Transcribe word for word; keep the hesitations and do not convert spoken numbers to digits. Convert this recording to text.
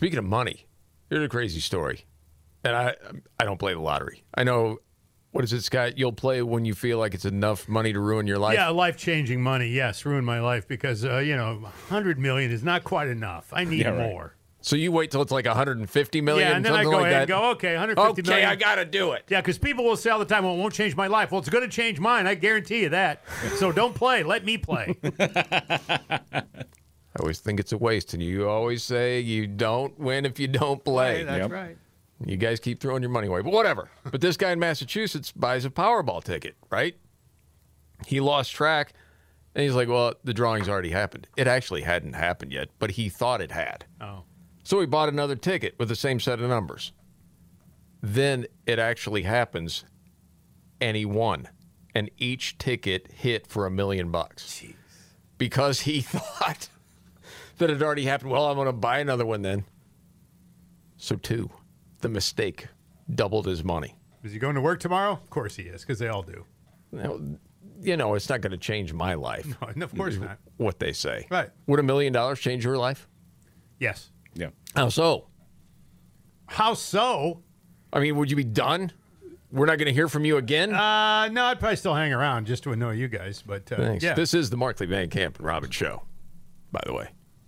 Speaking of money, here's a crazy story. And I I don't play the lottery. I know, what is it, Scott? You'll play when you feel like it's enough money to ruin your life? Yeah, life-changing money, yes, ruin my life because, uh, you know, one hundred million dollars is not quite enough. I need Yeah, right. more. So you wait till it's like one hundred fifty million Yeah, and then I something go like ahead that? and go, okay, one hundred fifty okay, million. I got to do it. Yeah, because people will say all the time, well, it won't change my life. Well, it's going to change mine. I guarantee you that. So don't play. Let me play. I always think it's a waste, and you always say you don't win if you don't play. That's Yep. right. You guys keep throwing your money away, but whatever. But this guy in Massachusetts buys a Powerball ticket, right? He lost track, and he's like, well, the drawing's already happened. It actually hadn't happened yet, but he thought it had. Oh. So he bought another ticket with the same set of numbers. Then it actually happens, and he won. And each ticket hit for a million bucks. Jeez. Because he thought that it already happened. Well, I'm going to buy another one then. So two. The mistake doubled his money. Is he going to work tomorrow? Of course he is, because they all do. Now, you know, it's not going to change my life. No, and of course not. What they say. Right. Would a million dollars change your life? Yes. Yeah. How so? How so? I mean, would you be done? We're not going to hear from you again? Uh, no, I'd probably still hang around just to annoy you guys. But uh, Thanks. yeah. This is the Markley Van Camp and Robbins Show, by the way.